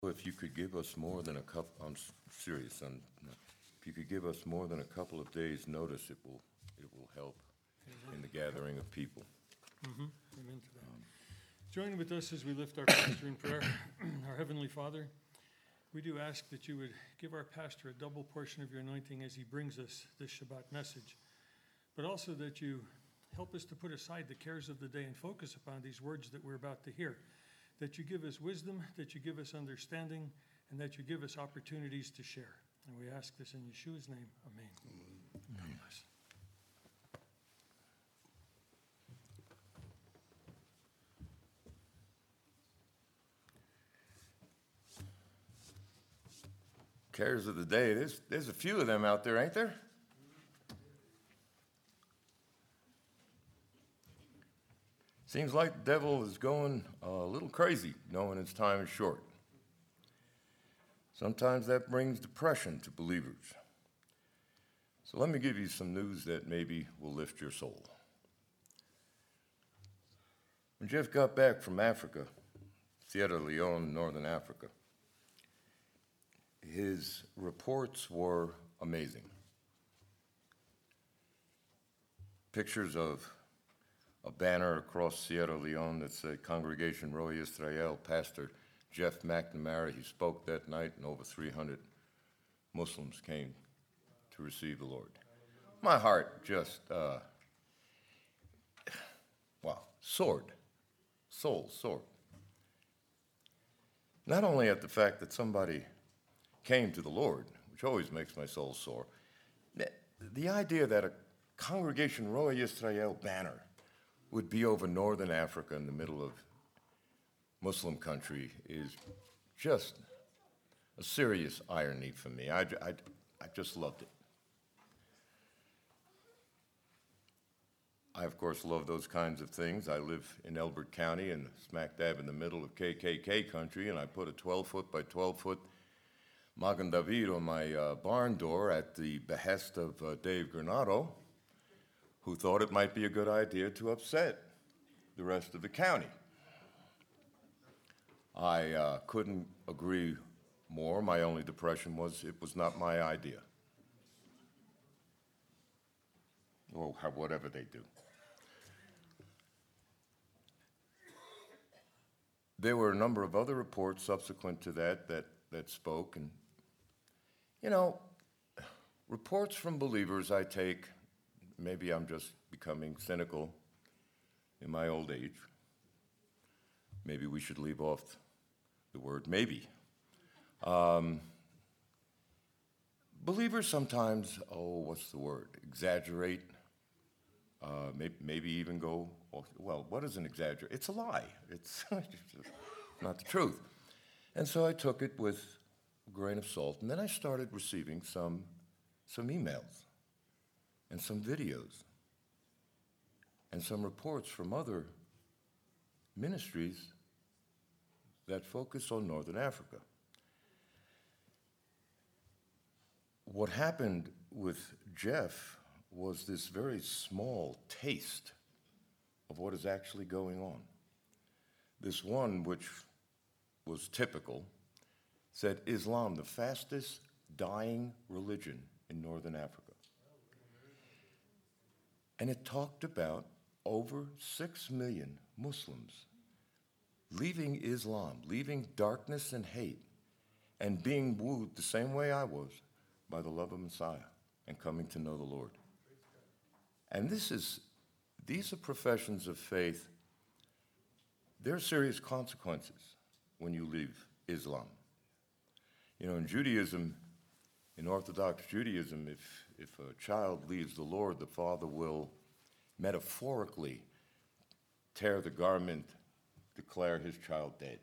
If you could give us more than a couple, I'm serious, if you could give us more than a couple of days' notice, it will help in the gathering of people. Amen to that. Join with us as we lift our pastor in prayer. Our Heavenly Father, we do ask that you would give our pastor a double portion of your anointing as he brings us this Shabbat message, but also that you help us to put aside the cares of the day and focus upon these words that we're about to hear, that you give us wisdom, that you give us understanding, and that you give us opportunities to share. And we ask this in Yeshua's name. Amen. Amen. Cares of the day, there's a few of them out there, ain't there? Seems like the devil is going a little crazy, knowing his time is short. Sometimes that brings depression to believers. So let me give you some news that maybe will lift your soul. When Jeff got back from Africa, Sierra Leone, Northern Africa, his reports were amazing. Pictures of a banner across Sierra Leone that said Congregation Roy Israel, Pastor Jeff McNamara. He spoke that night, and over 300 Muslims came to receive the Lord. My heart just, soared. Not only at the fact that somebody came to the Lord, which always makes my soul soar, the idea that a Congregation Roy Israel banner would be over Northern Africa in the middle of Muslim country is just a serious irony for me. I just loved it. I, of course, love those kinds of things. I live in Elbert County and smack dab in the middle of KKK country, and I put a 12-foot by 12-foot Magen David on my barn door at the behest of Dave Granado, who thought it might be a good idea to upset the rest of the county. I couldn't agree more. My only depression was it was not my idea. Or whatever they do. There were a number of other reports subsequent to that spoke. And, reports from believers I take. Maybe I'm just becoming cynical in my old age. Maybe we should leave off the word maybe. Believers sometimes, exaggerate, maybe even go, what is an exaggerate? It's a lie. It's not the truth. And so I took it with a grain of salt, and then I started receiving some emails and some videos and some reports from other ministries that focus on Northern Africa. What happened with Jeff was this very small taste of what is actually going on. This one, which was typical, said Islam, the fastest dying religion in Northern Africa. And it talked about over 6 million Muslims leaving Islam, leaving darkness and hate, and being wooed the same way I was by the love of Messiah and coming to know the Lord. And these are professions of faith. There are serious consequences when you leave Islam. In Judaism, in Orthodox Judaism, if a child leaves the Lord, the father will metaphorically tear the garment, declare his child dead.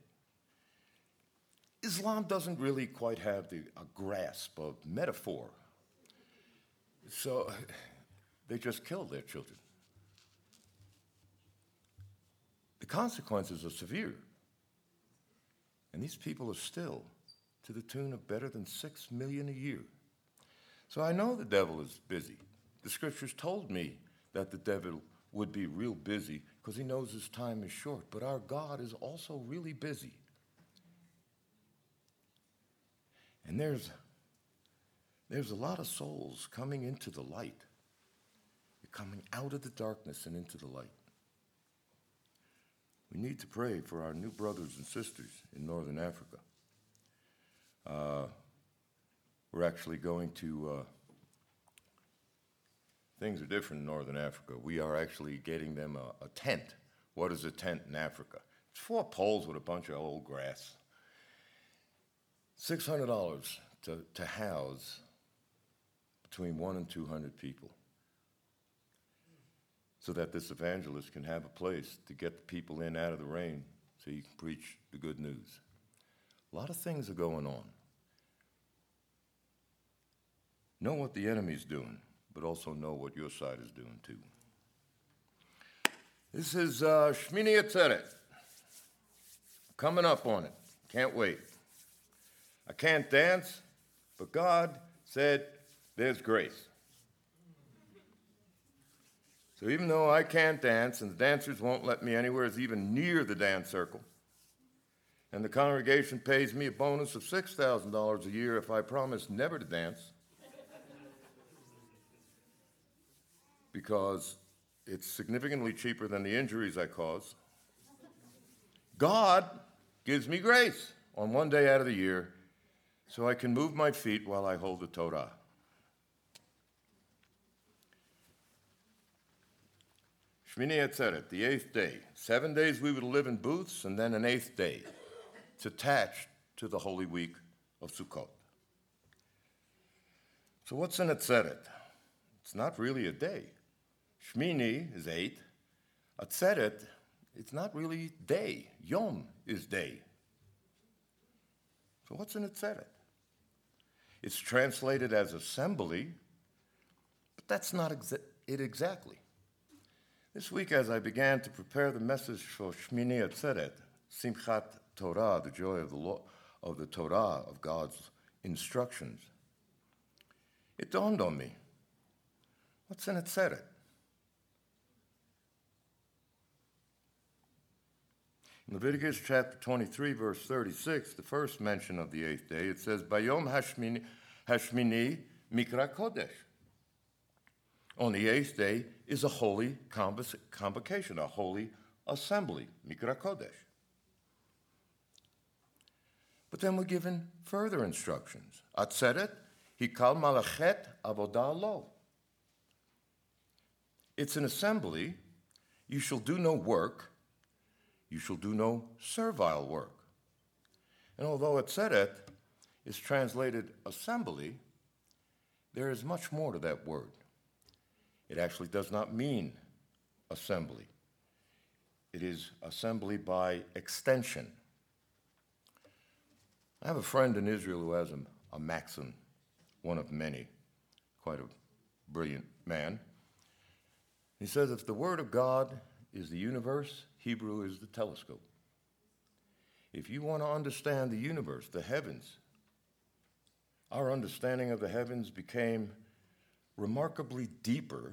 Islam doesn't really quite have a grasp of metaphor. So they just kill their children. The consequences are severe. And these people are still to the tune of better than 6 million a year. So I know the devil is busy. The scriptures told me that the devil would be real busy because he knows his time is short. But our God is also really busy. And there's a lot of souls coming into the light. They're coming out of the darkness and into the light. We need to pray for our new brothers and sisters in Northern Africa. We're actually going to, things are different in Northern Africa. We are actually getting them a tent. What is a tent in Africa? It's 4 poles with a bunch of old grass. $600 to house between 100 and 200 people, so that this evangelist can have a place to get the people in out of the rain so you can preach the good news. A lot of things are going on. Know what the enemy's doing, but also know what your side is doing too. This is Shmini Atzeret. Coming up on it. Can't wait. I can't dance, but God said there's grace. So even though I can't dance, and the dancers won't let me anywhere even near the dance circle, and the congregation pays me a bonus of $6,000 a year if I promise never to dance, because it's significantly cheaper than the injuries I cause, God gives me grace on one day out of the year so I can move my feet while I hold the Torah. Shmini Atzeret, the 8th day. 7 days we would live in booths, and then an 8th day. It's attached to the Holy Week of Sukkot. So what's an Atzeret? It's not really a day. Shmini is 8. Atzeret, it's not really day. Yom is day. So what's an Atzeret? It's translated as assembly, but that's not it exactly. This week, as I began to prepare the message for Shmini Atzeret, Simchat Torah, the joy of the law, of the Torah, of God's instructions, it dawned on me, what's an Atzeret? In Leviticus chapter 23, verse 36, the first mention of the 8th day, it says, Bayom Hashmini Mikra Kodesh. On the 8th day is a holy convocation, a holy assembly, Mikra Kodesh. But then we're given further instructions. Atzeret, Hikal Malachet Avodah Lo. It's an assembly. You shall do no work. You shall do no servile work. And although Atzeret is translated assembly, there is much more to that word. It actually does not mean assembly. It is assembly by extension. I have a friend in Israel who has a maxim, one of many, quite a brilliant man. He says, if the Word of God is the universe, Hebrew is the telescope. If you want to understand the universe, the heavens, our understanding of the heavens became remarkably deeper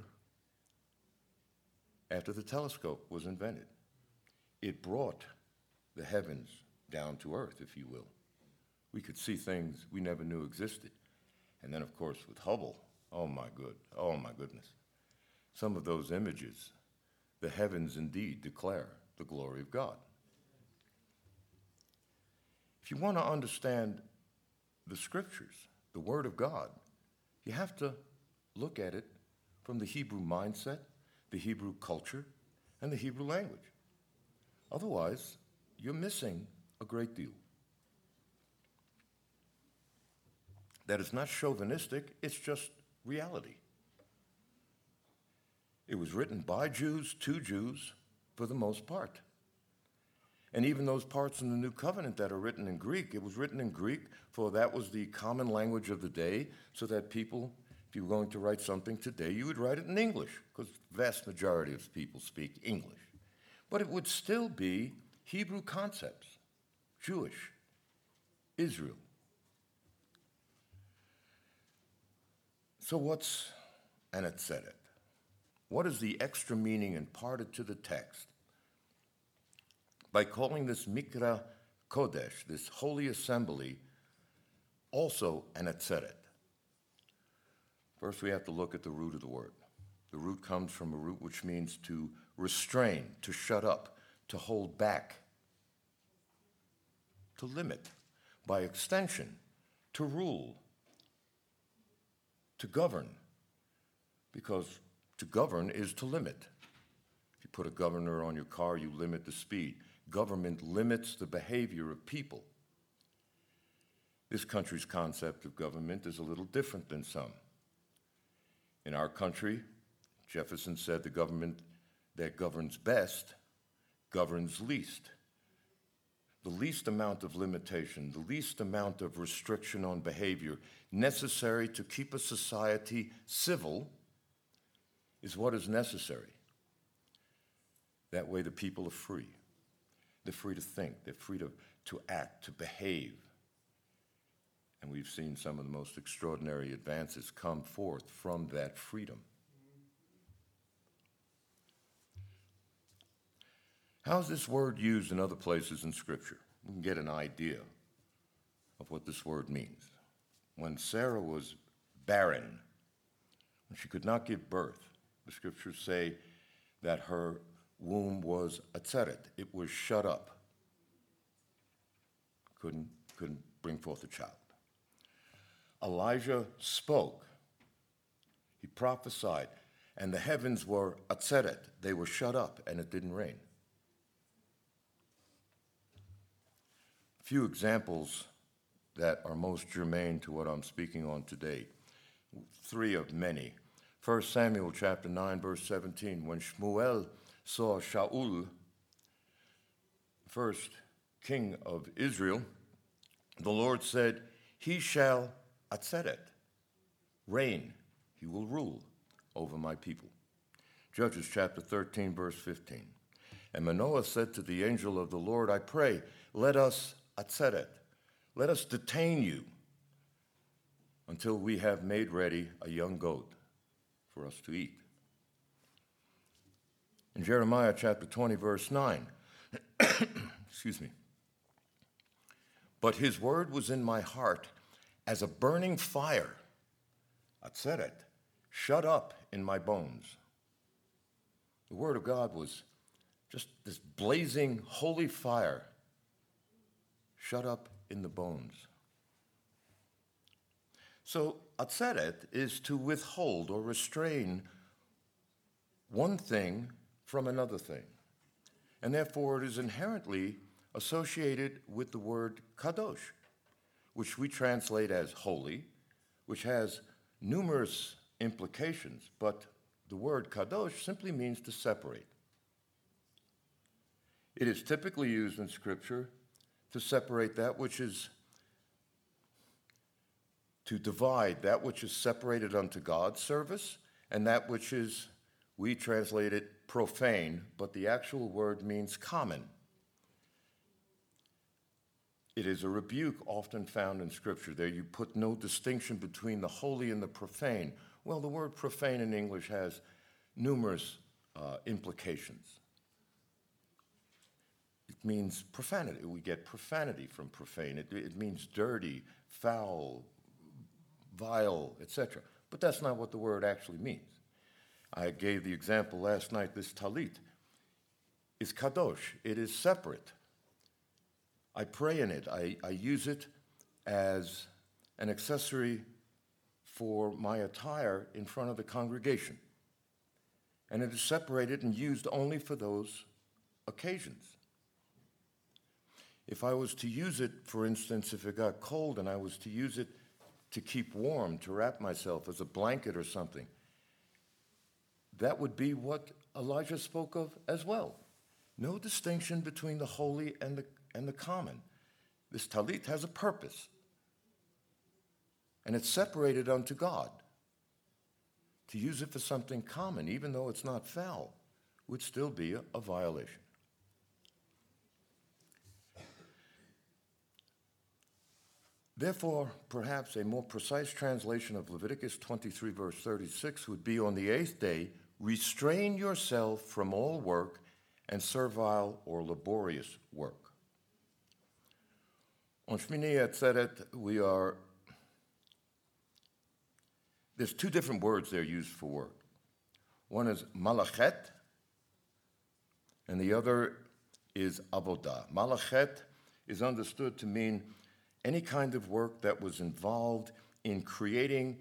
after the telescope was invented. It brought the heavens down to earth, if you will. We could see things we never knew existed. And then, of course, with Hubble, oh my goodness. Some of those images, the heavens indeed declare the glory of God. If you want to understand the scriptures, the Word of God, you have to look at it from the Hebrew mindset, the Hebrew culture, and the Hebrew language. Otherwise, you're missing a great deal. That is not chauvinistic, it's just reality. It was written by Jews to Jews for the most part. And even those parts in the New Covenant that are written in Greek, it was written in Greek, for that was the common language of the day, so that people, if you were going to write something today, you would write it in English, because the vast majority of people speak English. But it would still be Hebrew concepts, Jewish, Israel. So what's an Atzeret? What is the extra meaning imparted to the text by calling this Mikra Kodesh, this holy assembly, also an atzeret. First, we have to look at the root of the word. The root comes from a root which means to restrain, to shut up, to hold back, to limit, by extension, to rule, to govern, because to govern is to limit. If you put a governor on your car, you limit the speed. Government limits the behavior of people. This country's concept of government is a little different than some. In our country, Jefferson said the government that governs best governs least. The least amount of limitation, the least amount of restriction on behavior necessary to keep a society civil is what is necessary. That way the people are free. They're free to think. They're free to act, to behave. And we've seen some of the most extraordinary advances come forth from that freedom. How's this word used in other places in Scripture? We can get an idea of what this word means. When Sarah was barren, when she could not give birth, the Scriptures say that her womb was atzeret. It was shut up. Couldn't bring forth a child. Elijah spoke. He prophesied, and the heavens were atzeret. They were shut up, and it didn't rain. A few examples that are most germane to what I'm speaking on today. 3 of many. 1 Samuel chapter 9, verse 17. When Shmuel saw Shaul, first king of Israel, the Lord said, "He shall atzeret, reign. He will rule over my people." Judges chapter 13, verse 15. And Manoah said to the angel of the Lord, "I pray, let us atzeret, let us detain you until we have made ready a young goat for us to eat." In Jeremiah chapter 20, verse 9, excuse me, "But his word was in my heart as a burning fire," atzeret, "shut up in my bones." The word of God was just this blazing holy fire shut up in the bones. So atzeret is to withhold or restrain one thing from another thing. And therefore it is inherently associated with the word kadosh, which we translate as holy, which has numerous implications, but the word kadosh simply means to separate. It is typically used in Scripture to separate that which is, to divide that which is separated unto God's service and that which is, we translate it profane, but the actual word means common. It is a rebuke often found in Scripture. There you put no distinction between the holy and the profane. Well, the word profane in English has numerous implications. It means profanity. We get profanity from profane. It means dirty, foul, vile, etc. But that's not what the word actually means. I gave the example last night, this talit is kadosh. It is separate. I pray in it. I use it as an accessory for my attire in front of the congregation. And it is separated and used only for those occasions. If I was to use it, for instance, if it got cold and I was to use it to keep warm, to wrap myself as a blanket or something, that would be what Elijah spoke of as well. No distinction between the holy and the common. This talit has a purpose, and it's separated unto God. To use it for something common, even though it's not foul, would still be a violation. Therefore, perhaps a more precise translation of Leviticus 23, verse 36 would be, on the 8th day, restrain yourself from all work and servile or laborious work. On Shmini Atzeret, we are There's two different words they're used for work. One is malachet, and the other is avodah. Malachet is understood to mean any kind of work that was involved in creating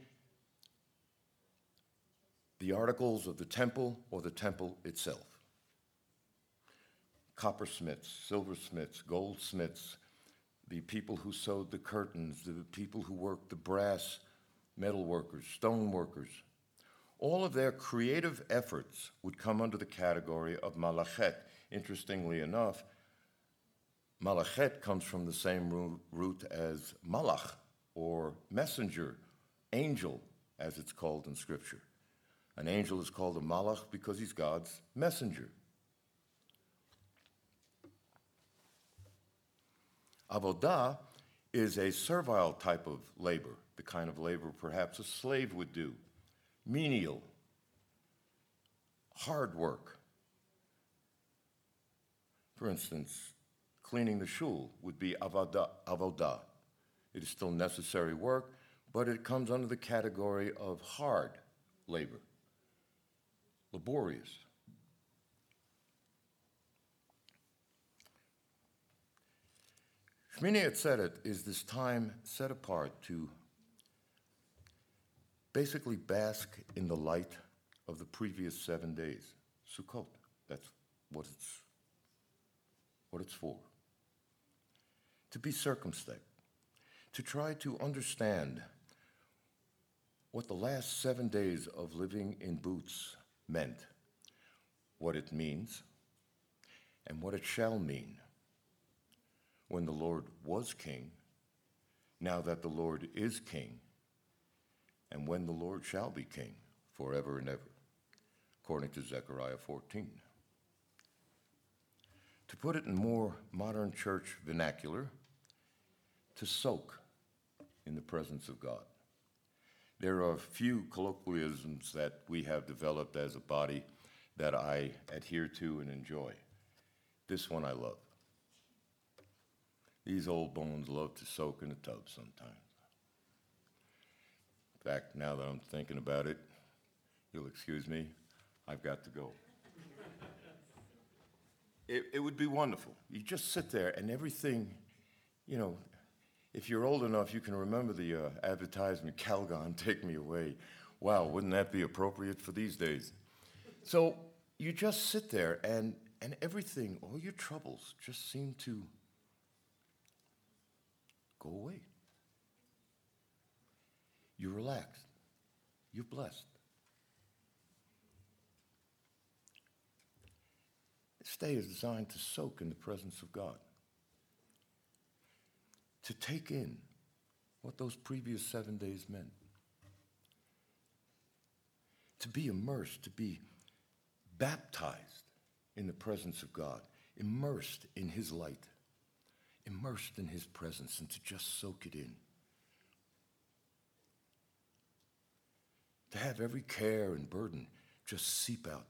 the articles of the temple or the temple itself. Coppersmiths, silversmiths, goldsmiths, the people who sewed the curtains, the people who worked the brass, metal workers, stone workers. All of their creative efforts would come under the category of malachet. Interestingly enough, malachet comes from the same root as malach, or messenger, angel, as it's called in Scripture. An angel is called a malach because he's God's messenger. Avodah is a servile type of labor, the kind of labor perhaps a slave would do. Menial, hard work. For instance, cleaning the shul would be avodah. It is still necessary work, but it comes under the category of hard labor, laborious. Shmini Atzeret is this time set apart to basically bask in the light of the previous 7 days. Sukkot, that's what it's for. To be circumspect, to try to understand what the last 7 days of living in boots meant, what it means, and what it shall mean when the Lord was king, now that the Lord is king, and when the Lord shall be king forever and ever, according to Zechariah 14. To put it in more modern church vernacular, to soak in the presence of God. There are a few colloquialisms that we have developed as a body that I adhere to and enjoy. This one I love. These old bones love to soak in the tub sometimes. In fact, now that I'm thinking about it, you'll excuse me, I've got to go. It would be wonderful. You just sit there and everything, you know, if you're old enough, you can remember the advertisement, Calgon, take me away. Wow, wouldn't that be appropriate for these days? So you just sit there and everything, all your troubles just seem to go away. You're relaxed. You're blessed. This day is designed to soak in the presence of God, to take in what those previous 7 days meant, to be immersed, to be baptized in the presence of God, immersed in His light, immersed in His presence, and to just soak it in. To have every care and burden just seep out.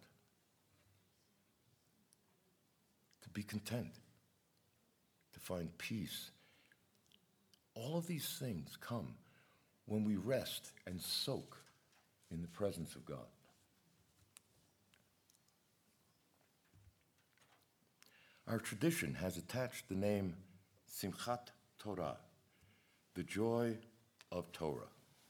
To be content. To find peace. All of these things come when we rest and soak in the presence of God. Our tradition has attached the name Simchat Torah, the joy of Torah.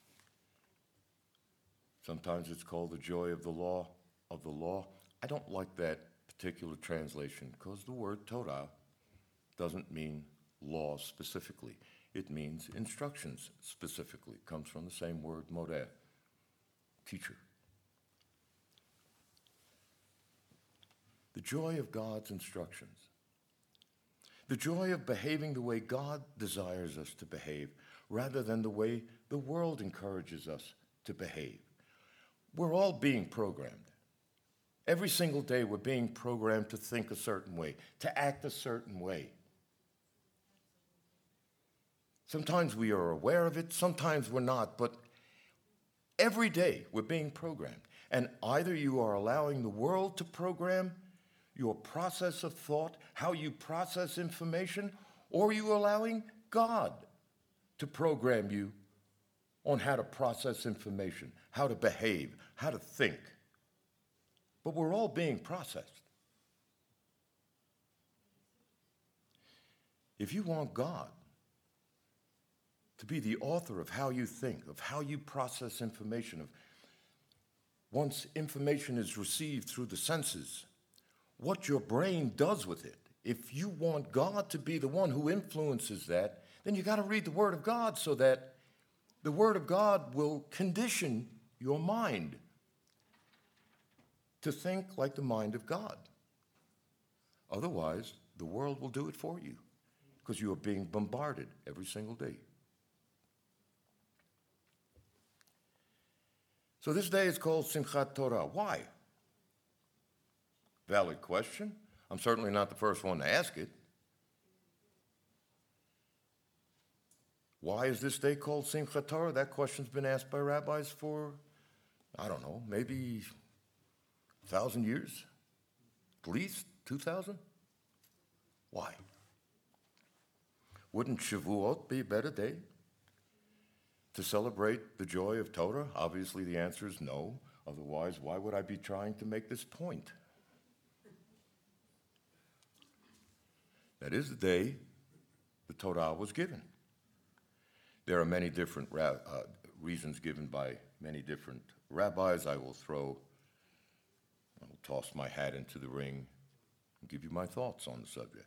Sometimes it's called the joy of the law. I don't like that particular translation because the word Torah doesn't mean law specifically. It means instructions specifically. It comes from the same word, moreh, teacher. The joy of God's instructions. The joy of behaving the way God desires us to behave rather than the way the world encourages us to behave. We're all being programmed. Every single day we're being programmed to think a certain way, to act a certain way. Sometimes we are aware of it, sometimes we're not, but every day we're being programmed. And either you are allowing the world to program your process of thought, how you process information, or you are allowing God to program you on how to process information, how to behave, how to think. But we're all being processed. If you want God to be the author of how you think, of how you process information, of once information is received through the senses, what your brain does with it, if you want God to be the one who influences that, then you got to read the Word of God so that the Word of God will condition your mind to think like the mind of God. Otherwise, the world will do it for you because you are being bombarded every single day. So this day is called Simchat Torah. Why? Valid question. I'm certainly not the first one to ask it. Why is this day called Simchat Torah? That question's been asked by rabbis for, I don't know, maybe 1,000 years? At least 2,000? Why? Wouldn't Shavuot be a better day to celebrate the joy of Torah? Obviously, the answer is no. Otherwise, why would I be trying to make this point? That is the day the Torah was given. There are many different reasons given by many different rabbis. I will toss my hat into the ring and give you my thoughts on the subject.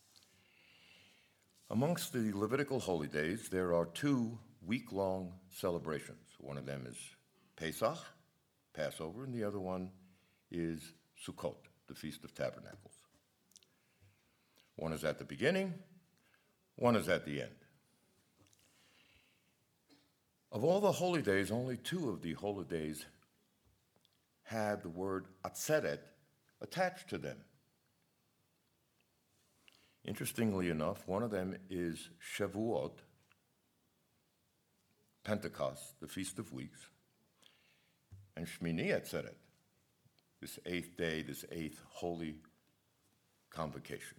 Amongst the Levitical holy days, there are 2 week-long celebrations. One of them is Pesach, Passover, and the other one is Sukkot, the Feast of Tabernacles. One is at the beginning, one is at the end. Of all the holy days, only 2 of the holy days have the word Atzeret attached to them. Interestingly enough, one of them is Shavuot, Pentecost, the Feast of Weeks, and Shmini Atzeret, this 8th day, this 8th holy convocation.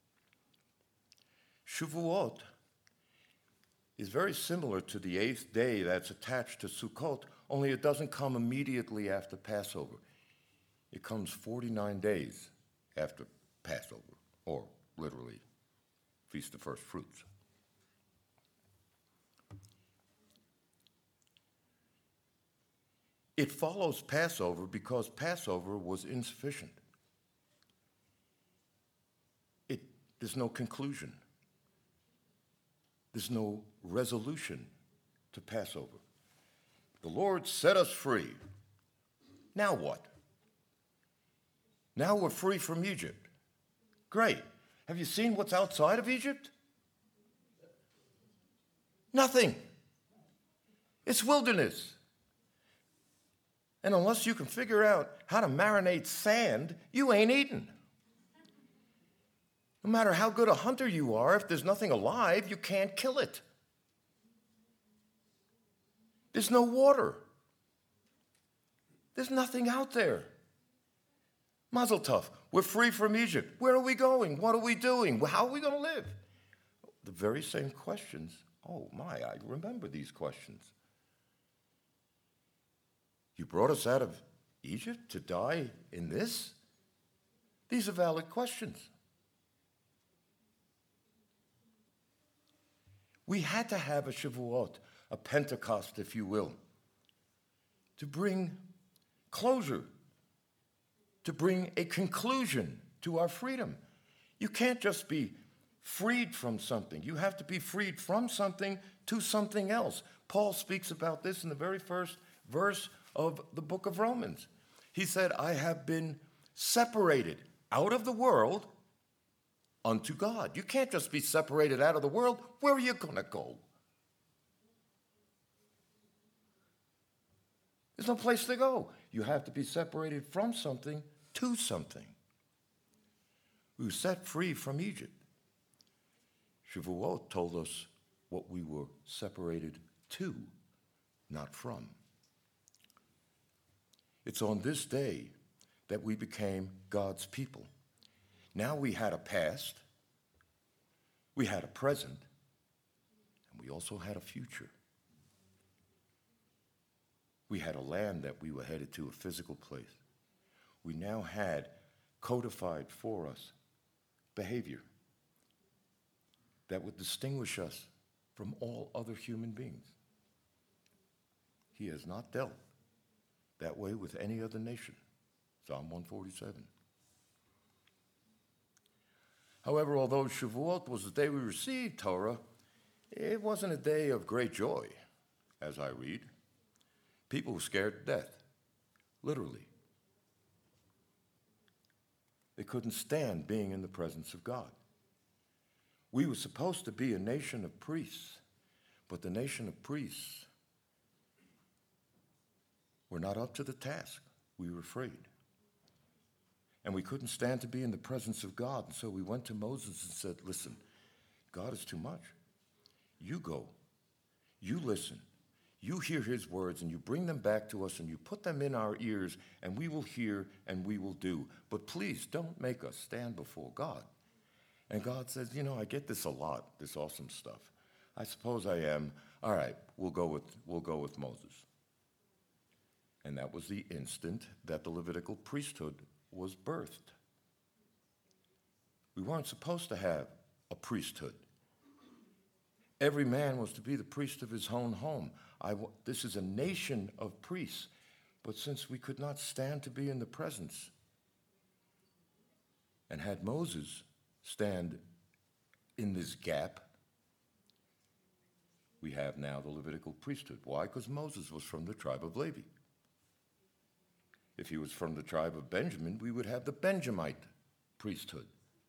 Shavuot is very similar to the 8th day that's attached to Sukkot, only it doesn't come immediately after Passover. It comes 49 days after Passover, or literally, Feast of First Fruits. It follows Passover because Passover was insufficient. There's no conclusion. There's no resolution to Passover. The Lord set us free. Now what? Now we're free from Egypt. Great. Have you seen what's outside of Egypt? Nothing. It's wilderness. And unless you can figure out how to marinate sand, you ain't eating. No matter how good a hunter you are, if there's nothing alive, you can't kill it. There's no water. There's nothing out there. Mazel tov. We're free from Egypt. Where are we going? What are we doing? How are we going to live? The very same questions. Oh my, I remember these questions. You brought us out of Egypt to die in this? These are valid questions. We had to have a Shavuot, a Pentecost, if you will, to bring closure, to bring a conclusion to our freedom. You can't just be freed from something. You have to be freed from something to something else. Paul speaks about this in the very first verse of the book of Romans. He said, I have been separated out of the world unto God. You can't just be separated out of the world. Where are you going to go? There's no place to go. You have to be separated from something to something. We were set free from Egypt. Shavuot told us what we were separated to, not from. It's on this day that we became God's people. Now we had a past, we had a present, and we also had a future. We had a land that we were headed to, a physical place. We now had codified for us behavior that would distinguish us from all other human beings. He has not dealt that way with any other nation. Psalm 147. However, although Shavuot was the day we received Torah, it wasn't a day of great joy, as I read. People were scared to death, literally. They couldn't stand being in the presence of God. We were supposed to be a nation of priests, but the nation of priests were not up to the task. We were afraid. And we couldn't stand to be in the presence of God. And so we went to Moses and said, listen, God is too much. You go. You listen. You hear his words and you bring them back to us and you put them in our ears and we will hear and we will do. But please don't make us stand before God. And God says, I get this a lot, this awesome stuff. I suppose I am. All right, we'll go with Moses. And that was the instant that the Levitical priesthood was birthed. We weren't supposed to have a priesthood. Every man was to be the priest of his own home. This is a nation of priests. But since we could not stand to be in the presence and had Moses stand in this gap, we have now the Levitical priesthood. Why? Because Moses was from the tribe of Levi. If he was from the tribe of Benjamin, we would have the Benjamite priesthood.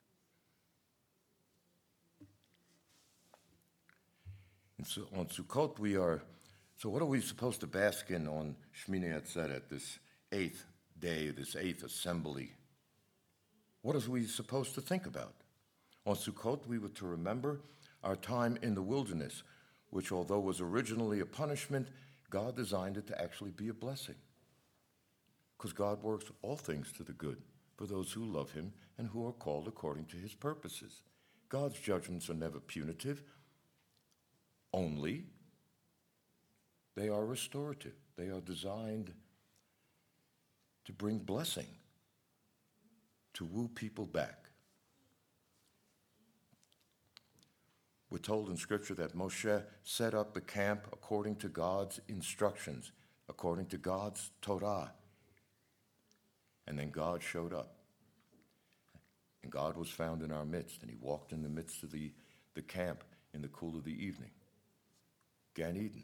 And so on Sukkot so what are we supposed to bask in on Shmini Atzeret, this 8th day, this 8th assembly? What are we supposed to think about? On Sukkot, we were to remember our time in the wilderness, which although was originally a punishment, God designed it to actually be a blessing. Because God works all things to the good for those who love him and who are called according to his purposes. God's judgments are never punitive, only they are restorative. They are designed to bring blessing, to woo people back. We're told in Scripture that Moshe set up the camp according to God's instructions, according to God's Torah. And then God showed up. And God was found in our midst, and he walked in the midst of the camp in the cool of the evening. Gan Eden.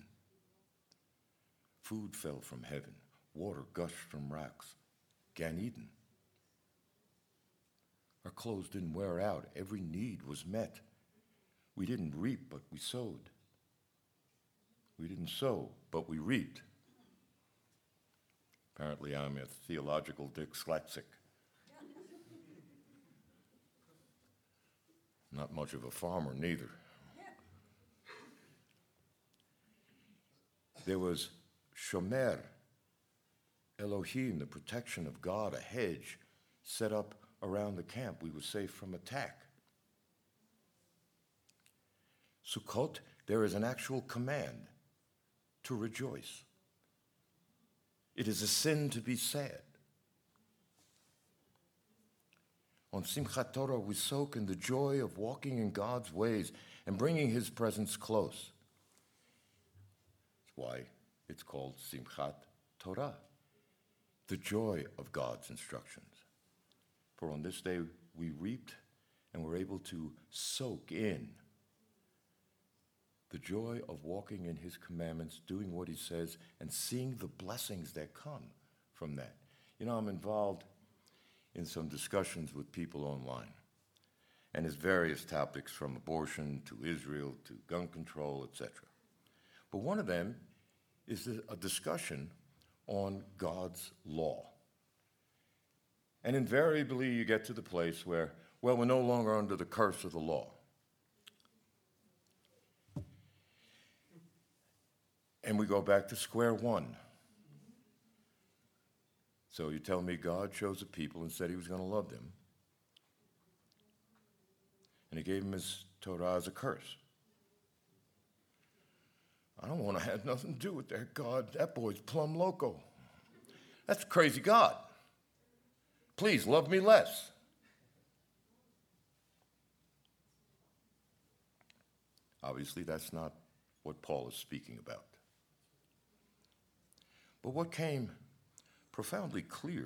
Food fell from heaven. Water gushed from rocks. Gan Eden. Our clothes didn't wear out. Every need was met. We didn't reap, but we sowed. We didn't sow, but we reaped. Apparently, I'm a theological dyslexic. Not much of a farmer, neither. There was Shomer, Elohim, the protection of God, a hedge set up around the camp. We were safe from attack. Sukkot, there is an actual command to rejoice. It is a sin to be sad. On Simchat Torah, we soak in the joy of walking in God's ways and bringing his presence close. That's why it's called Simchat Torah, the joy of God's instructions. For on this day we reaped and were able to soak in the joy of walking in his commandments, doing what he says, and seeing the blessings that come from that. I'm involved in some discussions with people online, and it's various topics from abortion to Israel to gun control, etc. But one of them is a discussion on God's law. And invariably you get to the place where, we're no longer under the curse of the law. And we go back to square one. So you tell me God chose a people and said he was going to love them. And he gave them his Torah as a curse. I don't want to have nothing to do with that God. That boy's plumb loco. That's a crazy God. Please love me less. Obviously, that's not what Paul is speaking about. But what came profoundly clear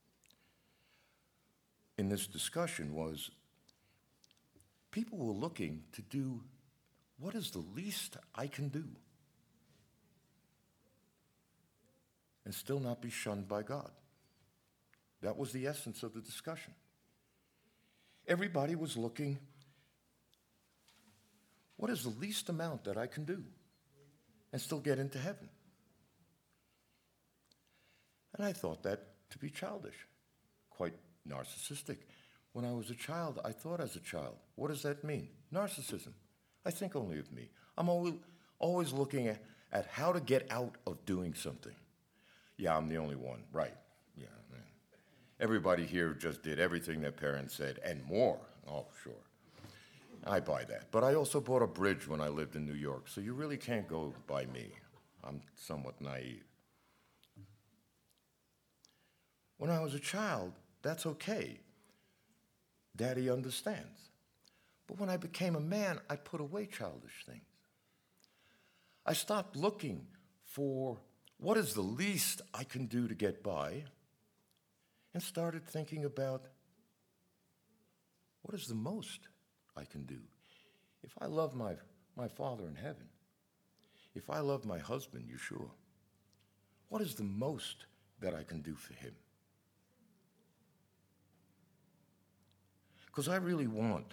in this discussion was people were looking to do what is the least I can do and still not be shunned by God. That was the essence of the discussion. Everybody was looking, what is the least amount that I can do and still get into heaven? And I thought that to be childish, quite narcissistic. When I was a child, I thought as a child, what does that mean? Narcissism. I think only of me. I'm always looking at how to get out of doing something. Yeah, I'm the only one, right. Yeah. Everybody here just did everything their parents said and more. Oh, sure. I buy that. But I also bought a bridge when I lived in New York, so you really can't go by me. I'm somewhat naive. When I was a child, that's okay. Daddy understands. But when I became a man, I put away childish things. I stopped looking for what is the least I can do to get by and started thinking about what is the most I can do. If I love my Father in heaven, if I love my husband, Yeshua, what is the most that I can do for him? Because I really want.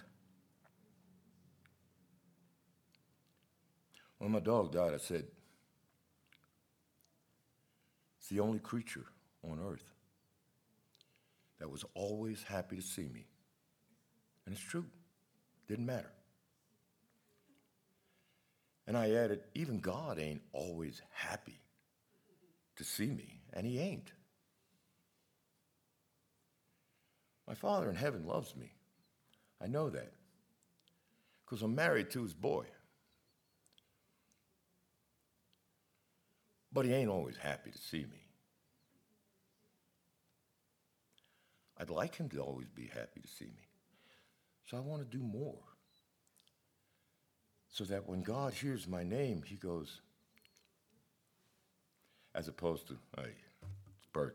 When my dog died, I said, it's the only creature on earth that was always happy to see me. And it's true. Didn't matter. And I added, even God ain't always happy to see me, and he ain't. My Father in heaven loves me. I know that because I'm married to his boy. But he ain't always happy to see me. I'd like him to always be happy to see me. So I want to do more. So that when God hears my name, he goes, as opposed to, hey, it's Bert.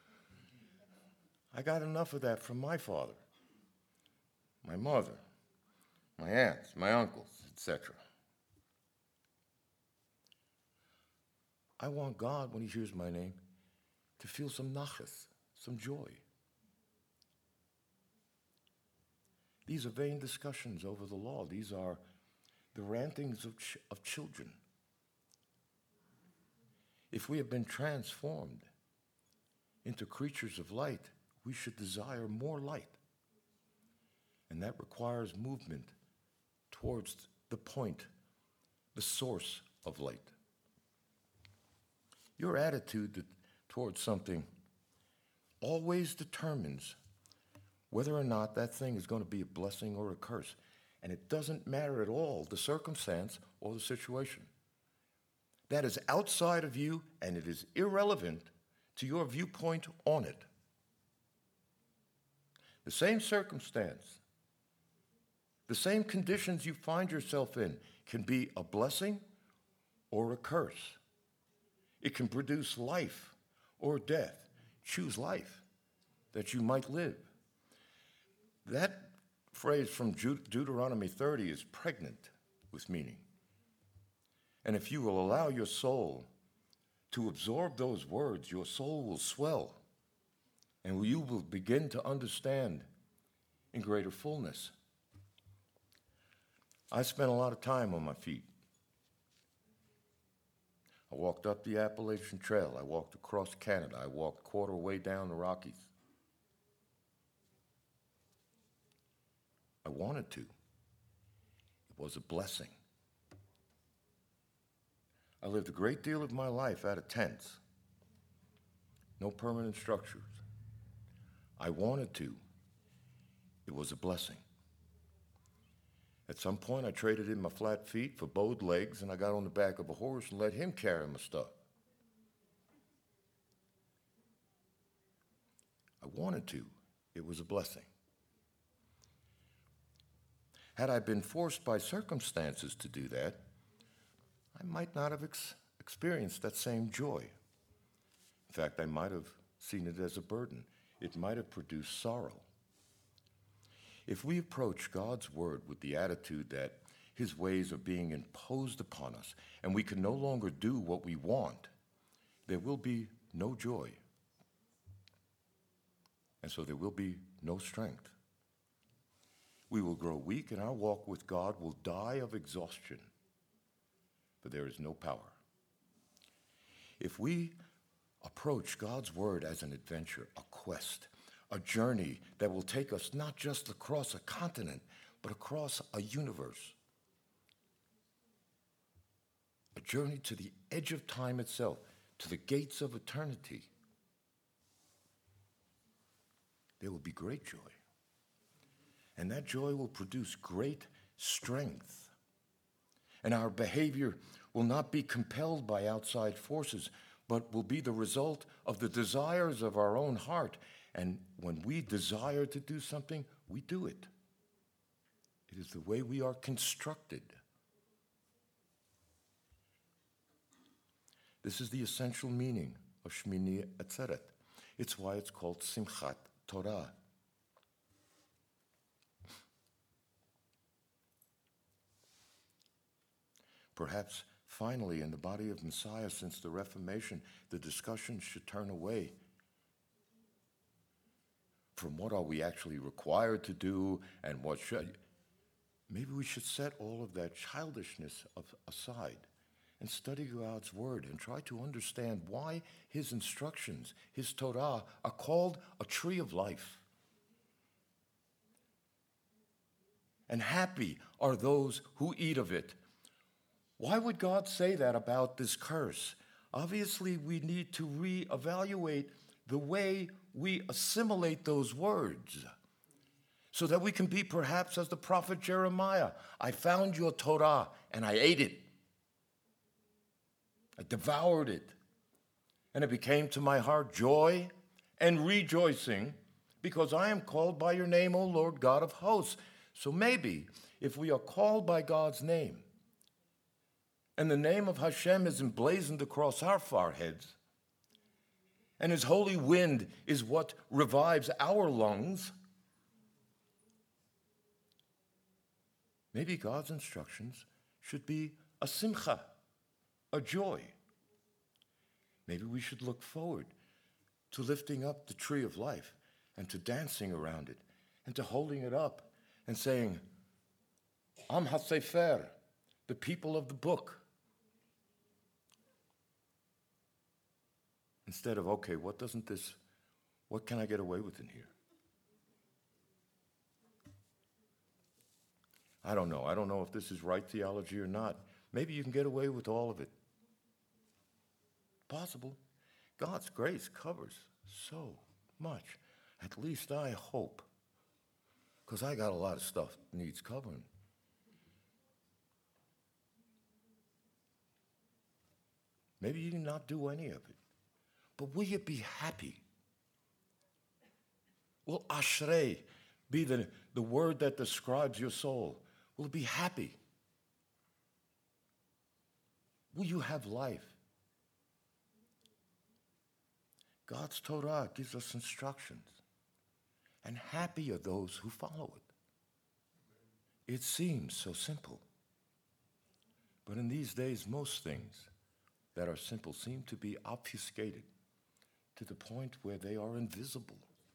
I got enough of that from my father, my mother, my aunts, my uncles, etc. I want God, when he hears my name, to feel some nachas, some joy. These are vain discussions over the law. These are the rantings of children. If we have been transformed into creatures of light, we should desire more light. And that requires movement towards the point, the source of light. Your attitude towards something always determines whether or not that thing is going to be a blessing or a curse. And it doesn't matter at all, the circumstance or the situation. That is outside of you, and it is irrelevant to your viewpoint on it. The same circumstance, the same conditions you find yourself in can be a blessing or a curse. It can produce life or death. Choose life that you might live. That phrase from Deuteronomy 30 is pregnant with meaning. And if you will allow your soul to absorb those words, your soul will swell, and you will begin to understand in greater fullness. I spent a lot of time on my feet. I walked up the Appalachian Trail. I walked across Canada. I walked quarter way down the Rockies. I wanted to. It was a blessing. I lived a great deal of my life out of tents. No permanent structures. I wanted to. It was a blessing. At some point, I traded in my flat feet for bowed legs, and I got on the back of a horse and let him carry my stuff. I wanted to. It was a blessing. Had I been forced by circumstances to do that, I might not have experienced that same joy. In fact, I might have seen it as a burden. It might have produced sorrow. If we approach God's word with the attitude that his ways are being imposed upon us and we can no longer do what we want, there will be no joy. And so there will be no strength. We will grow weak and our walk with God will die of exhaustion, but there is no power. If we approach God's word as an adventure, a quest, a journey that will take us not just across a continent, but across a universe, a journey to the edge of time itself, to the gates of eternity, there will be great joy. And that joy will produce great strength. And our behavior will not be compelled by outside forces, but will be the result of the desires of our own heart. And when we desire to do something, we do it. It is the way we are constructed. This is the essential meaning of Shmini Atzeret. It's why it's called Simchat Torah. Perhaps finally, in the body of Messiah, since the Reformation, the discussion should turn away from what are we actually required to do and what should. Maybe we should set all of that childishness aside and study God's word and try to understand why his instructions, his Torah, are called a tree of life. And happy are those who eat of it. Why would God say that about this curse? Obviously, we need to reevaluate the way we assimilate those words so that we can be perhaps as the prophet Jeremiah. I found your Torah and I ate it. I devoured it. And it became to my heart joy and rejoicing because I am called by your name, O Lord God of hosts. So maybe if we are called by God's name, and the name of Hashem is emblazoned across our foreheads, and his holy wind is what revives our lungs, maybe God's instructions should be a simcha, a joy. Maybe we should look forward to lifting up the tree of life and to dancing around it and to holding it up and saying, Am HaSefer, the people of the book. Instead of, okay, what can I get away with in here? I don't know. I don't know if this is right theology or not. Maybe you can get away with all of it. Possible. God's grace covers so much. At least I hope. Because I got a lot of stuff that needs covering. Maybe you did not do any of it. But will you be happy? Will ashrei be the word that describes your soul? Will it be happy? Will you have life? God's Torah gives us instructions. And happy are those who follow it. It seems so simple. But in these days, most things that are simple seem to be obfuscated to the point where they are invisible.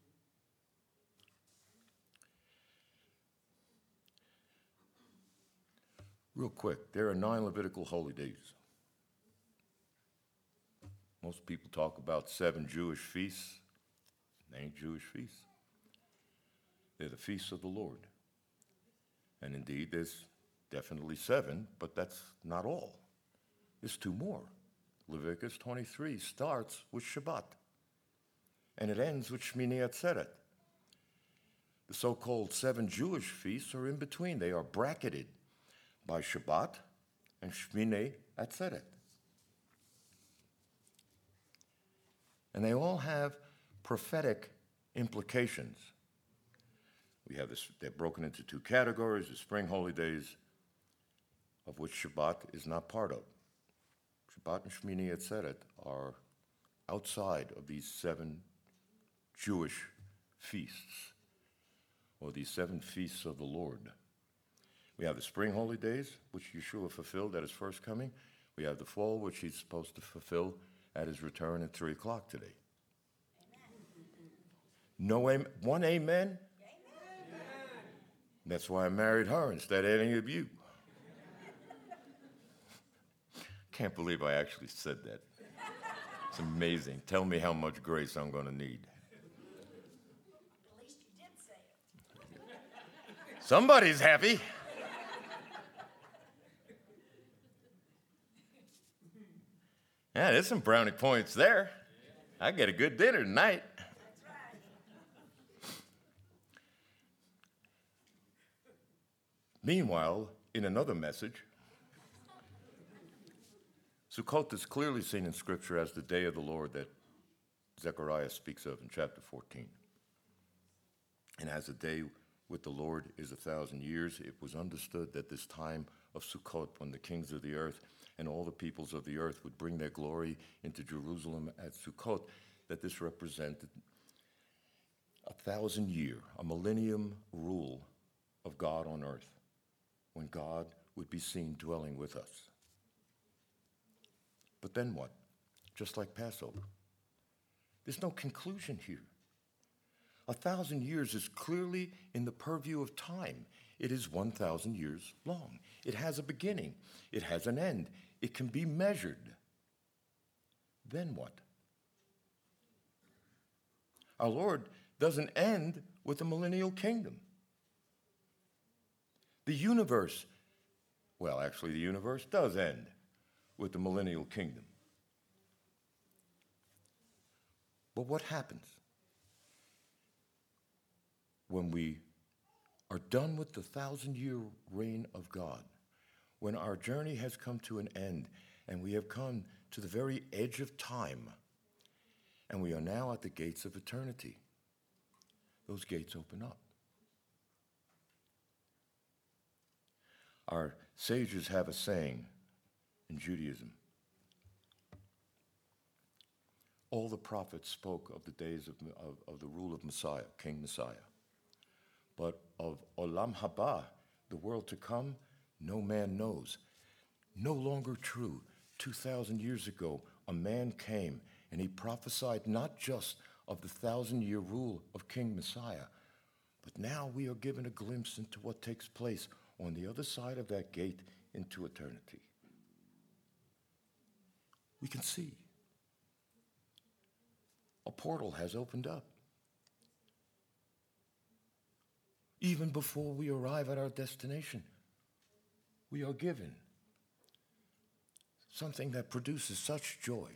Real quick, there are 9 Levitical holy days. Most people talk about 7 Jewish feasts. They ain't Jewish feasts. They're the feasts of the Lord. And indeed, there's definitely 7, but that's not all. There's 2 more. Leviticus 23 starts with Shabbat, and it ends with Shmini Atzeret. The so-called 7 Jewish feasts are in between. They are bracketed by Shabbat and Shmini Atzeret. And they all have prophetic implications. We have this, they're broken into 2 categories, the spring holy days, of which Shabbat is not part of. Shabbat and Shmini Atzeret are outside of these 7 Jewish feasts, or these 7 feasts of the Lord. We have the spring holy days, which Yeshua fulfilled at his first coming. We have the fall, which he's supposed to fulfill at his return at 3 o'clock today. No one amen? Amen. That's why I married her instead of any of you. Can't believe I actually said that. It's amazing. Tell me how much grace I'm going to need. At least you did say it. Somebody's happy. Yeah, there's some brownie points there. I get a good dinner tonight. That's right. Meanwhile, in another message, Sukkot is clearly seen in Scripture as the day of the Lord that Zechariah speaks of in chapter 14. And as a day with the Lord is 1,000 years, it was understood that this time of Sukkot, when the kings of the earth and all the peoples of the earth would bring their glory into Jerusalem at Sukkot, that this represented 1,000-year, a millennium rule of God on earth, when God would be seen dwelling with us. But then what? Just like Passover. There's no conclusion here. 1,000 years is clearly in the purview of time. It is 1,000 years long. It has a beginning. It has an end. It can be measured. Then what? Our Lord doesn't end with the millennial kingdom. The universe, well, actually, the universe does end with the millennial kingdom. But what happens when we are done with the 1,000-year reign of God, when our journey has come to an end and we have come to the very edge of time and we are now at the gates of eternity? Those gates open up. Our sages have a saying in Judaism. All the prophets spoke of the days of the rule of Messiah, King Messiah. But of Olam Haba, the world to come, no man knows. No longer true. 2,000 years ago, a man came and he prophesied not just of the 1,000-year rule of King Messiah, but now we are given a glimpse into what takes place on the other side of that gate into eternity. We can see. A portal has opened up. Even before we arrive at our destination, we are given something that produces such joy,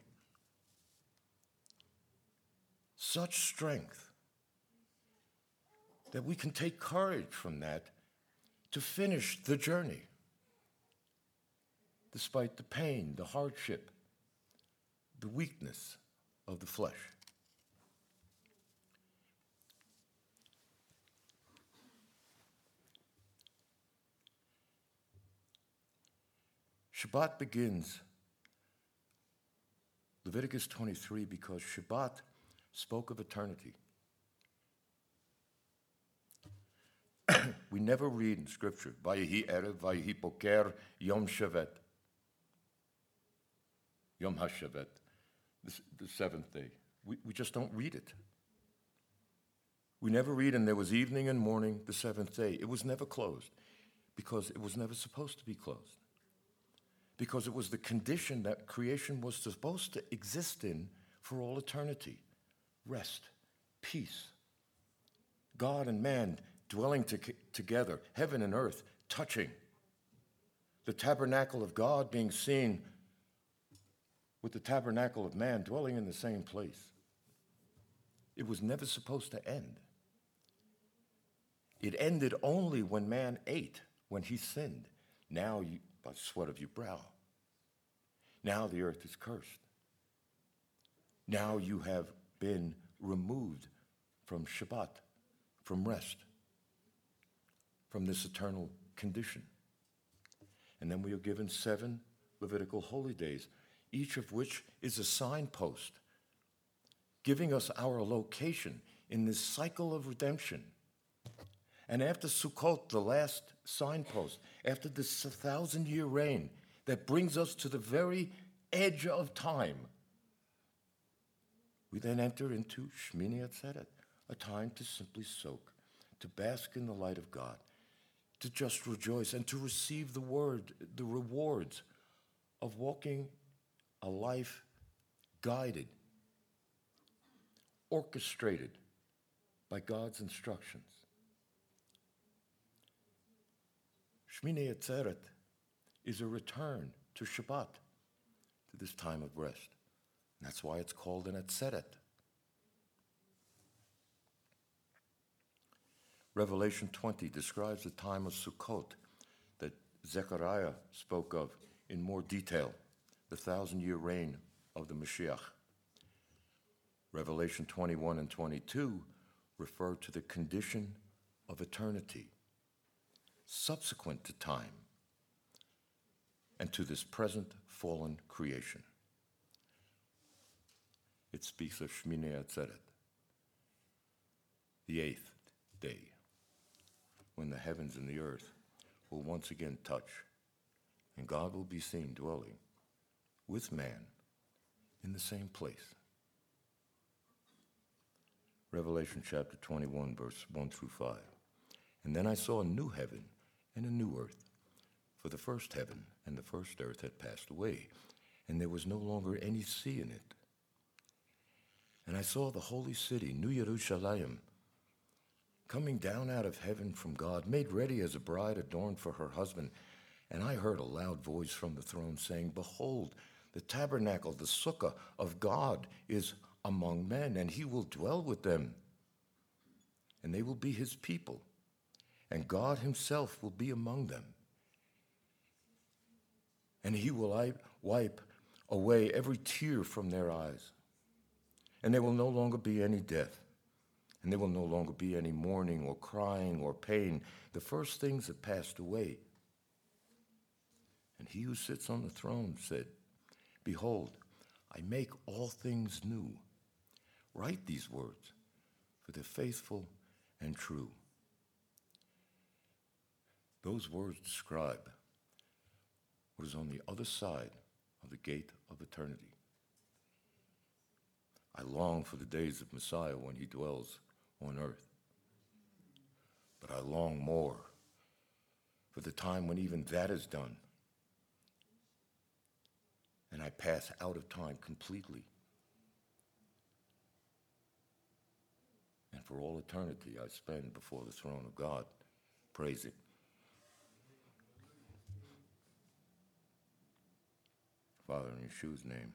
such strength, that we can take courage from that to finish the journey, despite the pain, the hardship, the weakness of the flesh. Shabbat begins, Leviticus 23, because Shabbat spoke of eternity. We never read in Scripture, Vayehi Erev, Vayehi Boker, Yom Shavet, Yom HaShavet, the seventh day. We just don't read it. We never read, and there was evening and morning, the seventh day. It was never closed, because it was never supposed to be closed. Because it was the condition that creation was supposed to exist in for all eternity. Rest, peace, God and man dwelling together, heaven and earth touching, the tabernacle of God being seen with the tabernacle of man dwelling in the same place. It was never supposed to end. It ended only when man ate, when he sinned. Now you, by the sweat of your brow. Now the earth is cursed. Now you have been removed from Shabbat, from rest, from this eternal condition. And then we are given 7 Levitical holy days, each of which is a signpost, giving us our location in this cycle of redemption. And after Sukkot, the last signpost, after this 1,000-year reign that brings us to the very edge of time, we then enter into Shmini Atzeret, a time to simply soak, to bask in the light of God, to just rejoice and to receive the rewards of walking a life guided, orchestrated by God's instructions. Shmini Atzeret is a return to Shabbat, to this time of rest. And that's why it's called an Atzeret. Revelation 20 describes the time of Sukkot that Zechariah spoke of in more detail, the 1,000-year reign of the Mashiach. Revelation 21 and 22 refer to the condition of eternity, subsequent to time, and to this present fallen creation. It speaks of Shmini Atzeret, the 8th day, when the heavens and the earth will once again touch, and God will be seen dwelling with man in the same place. Revelation chapter 21, verse 1 through 5. And then I saw a new heaven and a new earth, for the first heaven and the first earth had passed away, and there was no longer any sea in it. And I saw the holy city, New Jerusalem, coming down out of heaven from God, made ready as a bride adorned for her husband. And I heard a loud voice from the throne saying, Behold, the tabernacle, the sukkah of God is among men, and he will dwell with them. And they will be his people, and God himself will be among them. And he will wipe away every tear from their eyes. And there will no longer be any death. And there will no longer be any mourning or crying or pain. The first things have passed away. And he who sits on the throne said, Behold, I make all things new. Write these words, for they're faithful and true. Those words describe what is on the other side of the gate of eternity. I long for the days of Messiah when he dwells on earth. But I long more for the time when even that is done, and I pass out of time completely. And for all eternity I spend before the throne of God, praising. Father, in Yeshua's name,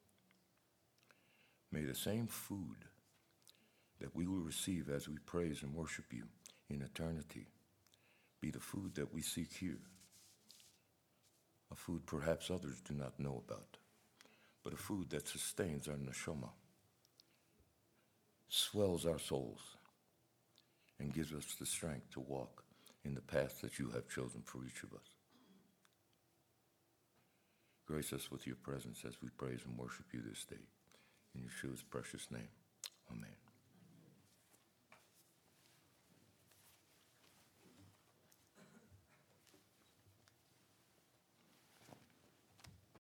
may the same food that we will receive as we praise and worship you in eternity be the food that we seek here. A food perhaps others do not know about, but a food that sustains our neshama, swells our souls, and gives us the strength to walk in the path that you have chosen for each of us. Grace us with your presence as we praise and worship you this day. In Yeshua's precious name.